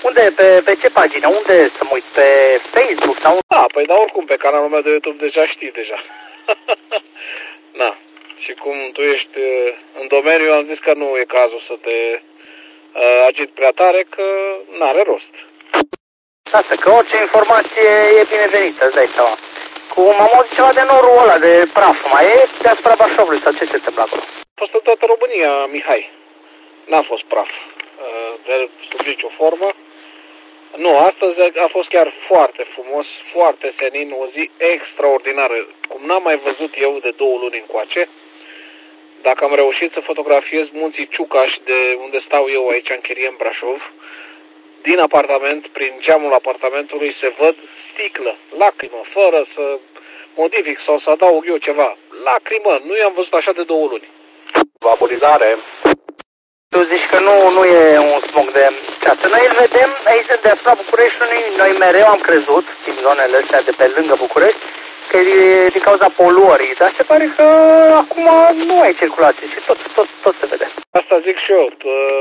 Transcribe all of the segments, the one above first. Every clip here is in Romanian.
Unde? Pe ce pagină? Unde să mă uit? Pe Facebook sau? Da, păi da, oricum, pe canalul meu de YouTube deja știi deja. Na. Și cum tu ești în domeniu, am zis că nu e cazul să te agit prea tare, că n-are rost. Lasă, că orice informație e binevenită, îți dai seama. Am auzit ceva de norul ăla, de praf, mai e deasupra Brașovului sau ce se întâmplă acolo? A fost în toată România, Mihai. N-a fost praf. De sub nicio formă. Nu, astăzi a fost chiar foarte frumos, foarte senin, o zi extraordinară, cum n-am mai văzut eu de 2 luni încoace. Dacă am reușit să fotografiez munții Ciucaș, de unde stau eu aici în chirie în Brașov, din apartament, prin geamul apartamentului, se văd sticlă, lacrimă, fără să modific sau să adaug eu ceva. Lacrimă, nu i-am văzut așa de 2 luni. Vaporizare. Tu zici că nu e un smog de ceață. Noi îl vedem aici deasupra Bucureștiului, noi mereu am crezut, din zonele astea de pe lângă București, că e din cauza poluării, dar se pare că acum nu ai circulație și tot se vede. Asta zic și eu.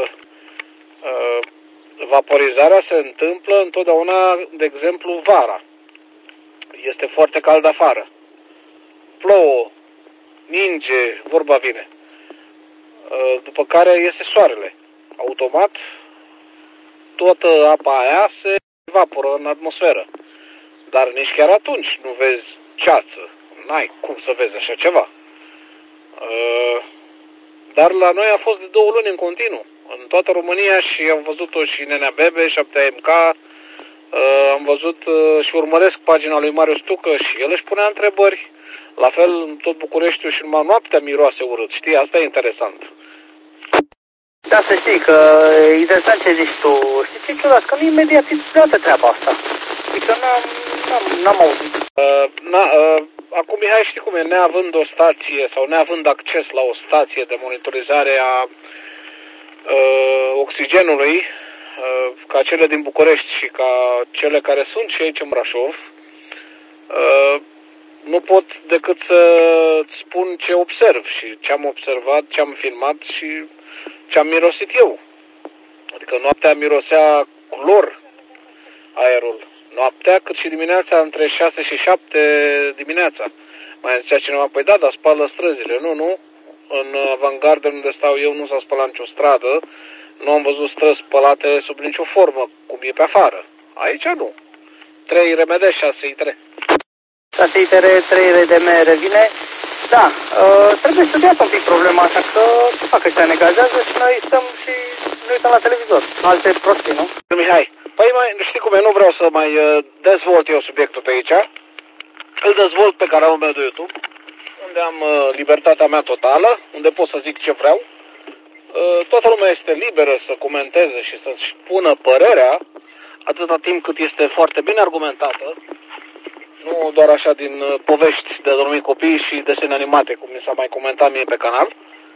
Vaporizarea se întâmplă întotdeauna, de exemplu, vara. Este foarte cald afară. Plouă, ninge, vorba vine. După care iese soarele. Automat, toată apa aia se evaporă în atmosferă. Dar nici chiar atunci nu vezi ceață. N-ai cum să vezi așa ceva. Dar la noi a fost de 2 luni în continuu. În toată România și am văzut-o și Nenea Bebe, 7MK. Am văzut și urmăresc pagina lui Marius Tucă și el își punea întrebări. La fel, în tot Bucureștiul și numai noaptea miroase urât. Știi, asta e interesant. Da, să știi că e interesant ce zici tu. Știi ce ciudat? Că nu e mediatizată treaba asta. Adică n-am auzit. Acum, Mihai, știi cum e? Neavând o stație sau neavând acces la o stație de monitorizare a oxigenului, ca cele din București și ca cele care sunt și aici în Brașov, nu pot decât să-ți spun ce observ și ce am observat, ce am filmat și ce am mirosit eu. Adică noaptea mirosea clor aerul. Noaptea, cât și dimineața, între 6 și 7 dimineața. Mai zicea cineva, păi da, dar spală străzile. Nu. În Avangardă, unde stau eu, nu s-a spălat nicio stradă. Nu am văzut străzi spălate sub nicio formă, cum e pe afară. Aici nu. 3 RMD, 6 I3. 6 ITR, 3 RDM revine. Da, trebuie studiat un pic problema, așa că ce fac ăștia, ne gazează și noi stăm și ne uităm la televizor. Alte prostii, nu? Mihai, păi știi cum e, nu vreau să mai dezvolt eu subiectul pe aici. Îl dezvolt pe canalul meu de YouTube, unde am libertatea mea totală, unde pot să zic ce vreau. Toată lumea este liberă să comenteze și să-și pună părerea, atâta timp cât este foarte bine argumentată, nu doar așa din povești de dormit copii și desene animate, cum mi s-a mai comentat mie pe canal.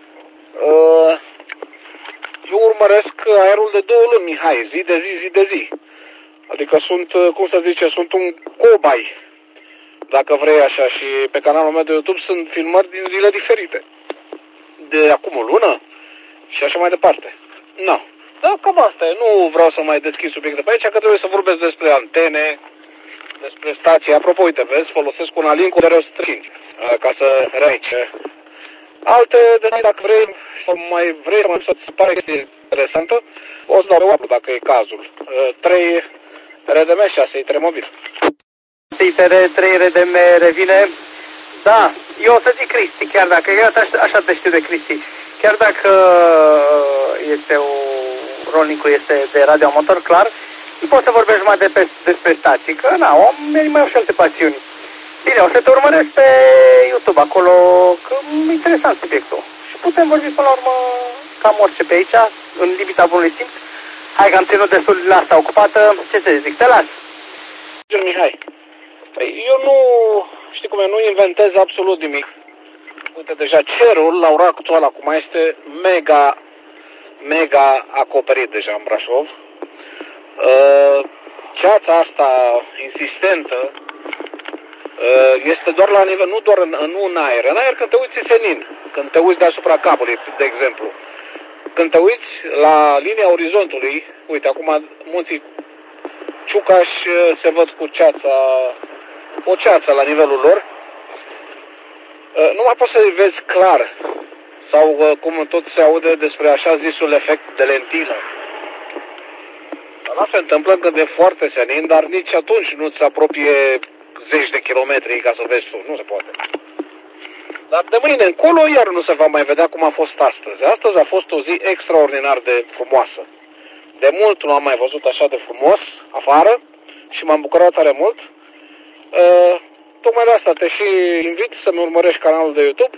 Eu urmăresc aerul de 2 luni, Mihai, zi de zi. Adică sunt, cum să zice, sunt un cobai, dacă vrei așa, și pe canalul meu de YouTube sunt filmări din zile diferite. De acum o lună și așa mai departe. No. Da, cam asta e. Nu vreau să mai deschid subiecte pe aici, că trebuie să vorbesc despre antene, despre stații. Apropo, uite, vezi, folosesc un alin cu R105 ca să reice. Alte detalii, dacă vrei, sau mai vrei să-ți pare că este interesantă, o să dau pe dacă e cazul. 3 RDM, 6 I3 mobil. ITR, 3 RDM revine. Da, eu o să zic Cristi, chiar dacă, așa te știu de Cristi, chiar dacă rolnicul este de radioamator, clar, nu poți să vorbești mai despre stații, că oamenii mai au și alte pasiuni. Bine, o să te urmăresc pe YouTube acolo, că e interesant subiectul. Și putem vorbi până la urmă cam orice pe aici, în limita bunului simț. Hai că am ținut destul la asta ocupată, ce să zic, te las. Mihai, păi eu nu, știi cum e, nu inventez absolut nimic. Uite, deja cerul, la ora actuală, acum este mega acoperit deja în Brașov. Ceața asta insistentă este doar la nivel, nu în aer. În aer când te uiți senin, când te uiți deasupra capului, de exemplu. când te uiți la linia orizontului, uite, acum munții Ciucaș se văd cu o ceață la nivelul lor, nu mai poți să-i vezi clar, sau cum tot se aude despre așa zisul efect de lentilă. Asta se întâmplă când e foarte senin, dar nici atunci nu-ți apropie zeci de kilometri ca să vezi tu, nu se poate. Dar de mâine încolo iar nu se va mai vedea cum a fost astăzi. Astăzi a fost o zi extraordinar de frumoasă. De mult nu am mai văzut așa de frumos afară și m-am bucurat tare mult. Tocmai de asta te și invit să-mi urmărești canalul de YouTube.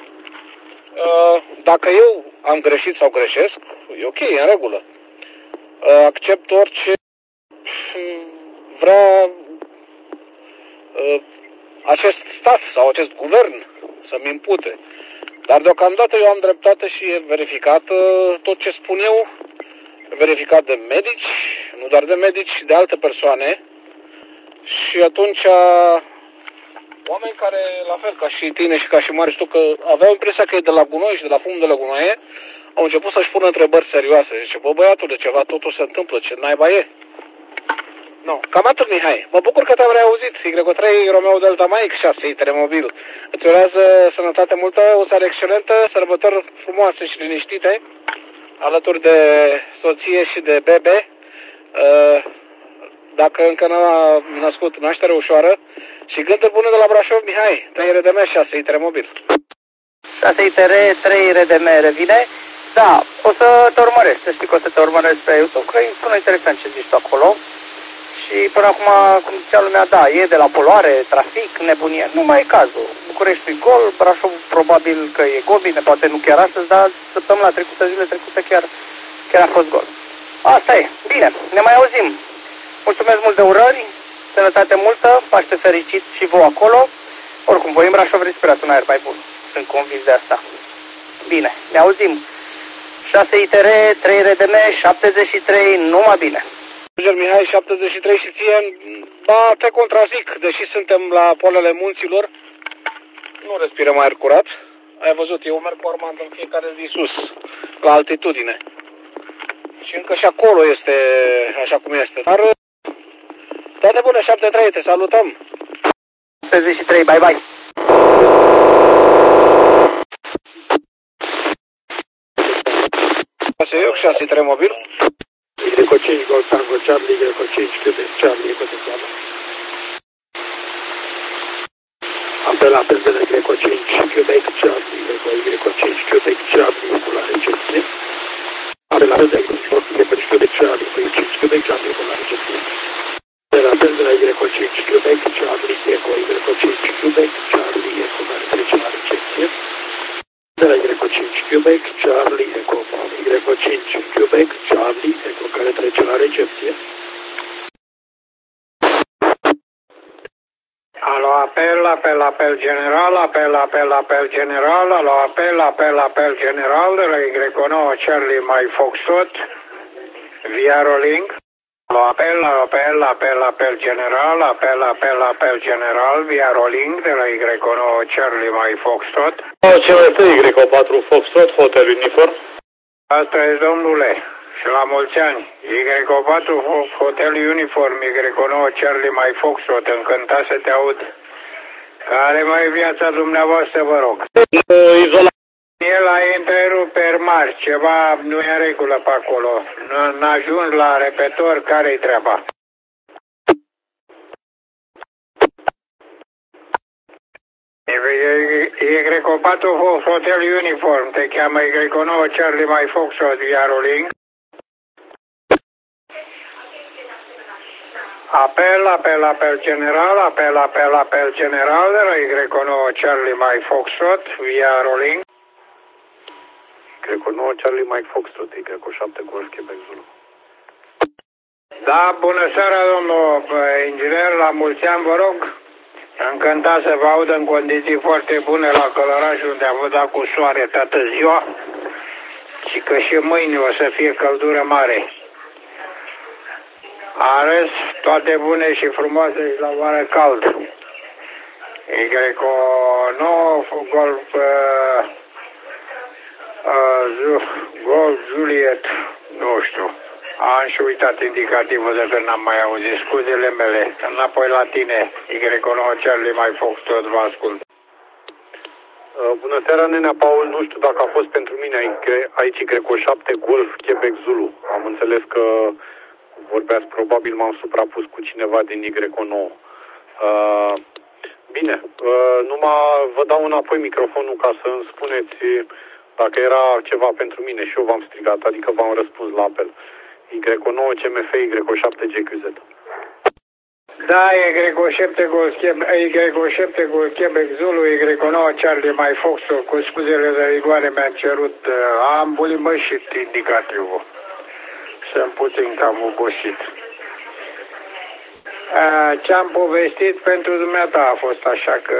Dacă eu am greșit sau greșesc, e ok, e în regulă. Accept orice vrea acest stat sau acest guvern să-mi impute. Dar deocamdată eu am dreptate și e verificat tot ce spun eu, verificat de medici, nu doar de medici, de alte persoane. Și atunci oameni care, la fel ca și tine și ca și Marius, tu, că aveau impresia că e de la gunoi și de la fum de la gunoaie, au început să-și pună întrebări serioase. Zice, bă, băiatule, ceva totul se întâmplă, ce naiba e? No, cam atât, Mihai. Mă bucur că te-am reauzit. Y3 Romeo Delta Mike 6 Telemobil. Îți urează sănătate multă, o seară excelentă, sărbători frumoase și liniștite, alături de soție și de bebe. Dacă încă n-a născut, naștere ușoară. Și gânduri bune de la Brașov, Mihai. 3 RDM, 6 Telemobil. 6 ITR, 3 RDM revine. Da, o să te urmăresc, să știi că o să te urmăresc pe YouTube, că e sună interesant ce zici tu acolo. Și până acum, cum zicea lumea, da, e de la poluare, trafic, nebunie, nu mai e cazul. București e gol, Brașov probabil că e gol, bine, poate nu chiar astăzi, dar săptămâna trecută, zile trecute chiar a fost gol. Asta e, bine, ne mai auzim. Mulțumesc mult de urări, sănătate multă, Paște fericit și vouă acolo. Oricum, voi în Brașov respirați un aer mai bun, sunt convins de asta. Bine, ne auzim. 6 ITR, 3 RDM, 73, numai bine. Mihai, 73 și ție, ba, te contrazic, deși suntem la poalele munților, nu respirăm aer curat. Ai văzut, eu merg cu Armand în fiecare zi sus, la altitudine. Și încă și acolo este așa cum este. Dar toate bune, 73, te salutăm! 73, bye bye! 6 3 mobil. Greco 5 Golf Tango Charlie, Greco 5 Quebec Charlie, potențială. Apel de la Greco 5 Quebec Charlie, Greco 5 Quebec Charlie, cu la recepție. Apel de la Greco 5 Quebec Charlie, Greco 5 Quebec Charlie, cu la recepție. Apel de la Greco 5 Quebec Charlie, Greco 5 Quebec Charlie, cu care trece la recepție. De la Greco 5 Quebec Charlie, Greco 5 Quebec Charlie, care trece la recepție. Alo, apel general, apel general, alo, apel general, de la Y9 Charlie My Foxtrot, via Rolling. Alo, apel general, apel general, via Rolling, de la Y9 Charlie My Foxtrot. CLT Y4 Foxtrot, Hotel Uniform. Asta e, domnule, și la mulți ani. Y4 Hotel Uniform, Y9 Charlie My Foxtrot, încântat să te aud. Care mai e viața dumneavoastră, vă rog? Izolat. El a întreruperi mari, ceva nu e în regulă pe acolo. N-ajung la repetor, care-i treaba? Y4 Hotel Uniform, te cheamă Y9 Charlie My Foxtrot, via Rolling. Apel general, apel general, de la Y9 Charlie My Foxtrot, via Rolling. Y9 Charlie My Foxtrot, Y7 Golf Quebec Zulu. Da, bună seara, domnul inginer, la mulți ani, vă rog. Încântat să vă aud în condiții foarte bune la Călăraș, unde am dat cu soare toată ziua și că și mâine o să fie căldură mare. Ales, toate bune și frumoase și la vară cald. Y9 Golf Golf Juliet, nu știu. Am și uitat indicativul de când n-am mai auzit. Scuzele mele. Înapoi la tine. Y9 Charlie mai Fox, tot vă ascult. Bună seara, nenea Paul. Nu știu dacă a fost pentru mine aici Greco 7 Golf Quebec Zulu. Am înțeles că vorbeați, probabil m-am suprapus cu cineva din Y9. Bine, numai vă dau înapoi microfonul ca să îmi spuneți dacă era ceva pentru mine și eu v-am strigat, adică v-am răspuns la apel. Y9 CMF Y7 GQZ. Da, Y7 Golf Quebec Zulu, Y9 Charlie mai Fox, cu scuzele de rigoare mi-am cerut, am bulimășit indicativul. Sunt puțin cam obosit. Ce-am povestit pentru dumneata a fost așa că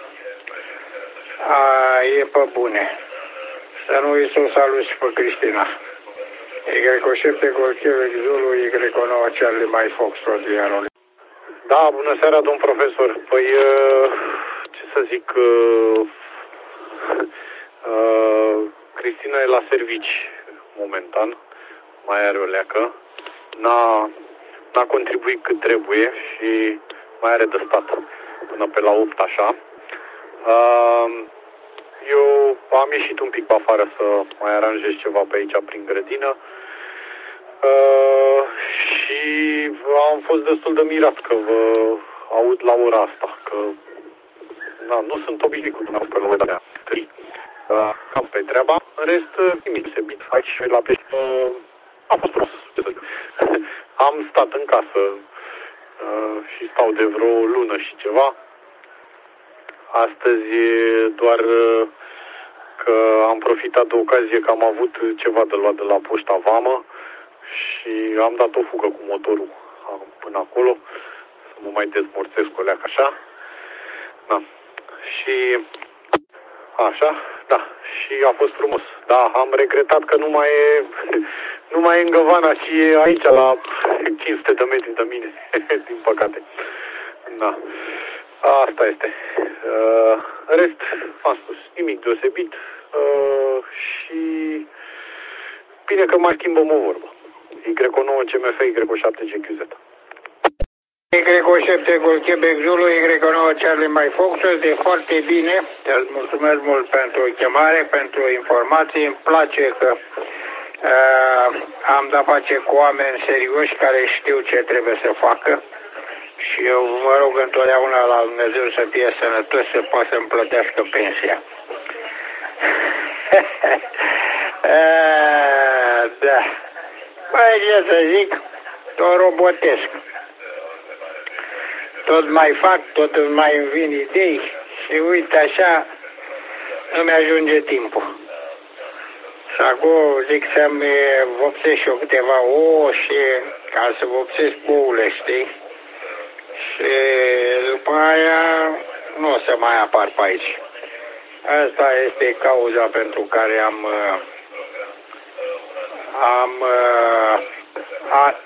e pe bune. Să nu îi s-o salut și pe Cristina. Y7 Golf Quebec Zulu, Y9 Charlie mai Fox, tot iarul. Da, bună seara, domn profesor. Păi, ce să zic, Cristina e la servici momentan, mai are o leacă, n-a contribuit cât trebuie și mai are de stat până pe la 8 așa. Eu am ieșit un pic pe afară să mai aranjez ceva pe aici prin grădină. Și am fost destul de mirat că vă aud la ora asta, că nu sunt obișnuit cu dumneavoastră la ora aia. Cam pe treaba, în rest nimic, se bit aici și la pești. A fost frumos, ce să zic. Am stat în casă și stau de vreo lună și ceva. Astăzi doar că am profitat de ocazie că am avut ceva de luat de la poșta Vamă și am dat o fugă cu motorul până acolo, să mă mai dezmorțesc o leacă așa. Da. Și așa, da. Și a fost frumos. Da, am regretat că nu mai e în Găvana, ci e aici la 500 de metri de mine, din păcate. Da. Asta este. În rest, am spus, nimic deosebit și bine că mai schimbăm o vorbă. Y9 CMF Y7 GQZ. Y7 Golf Quebec Zulu, Y9 Charlie mai Fox, de foarte bine. Îți mulțumesc mult pentru chemare, pentru informații. Îmi place că am de-a face cu oameni serioși care știu ce trebuie să facă. Și eu mă rog întotdeauna la Dumnezeu să fie sănătos, să poată să-mi plătească pensia. Da. Păi ce să zic, tot robotesc. Tot mai fac, tot mai îmi vin idei și uite așa nu mi-ajunge timpul. Și acum zic să-mi vopsesc și eu câteva ouă și ca să vopsesc ouăle, știi? Și după aia nu o să mai apar pe aici. Asta este cauza pentru care am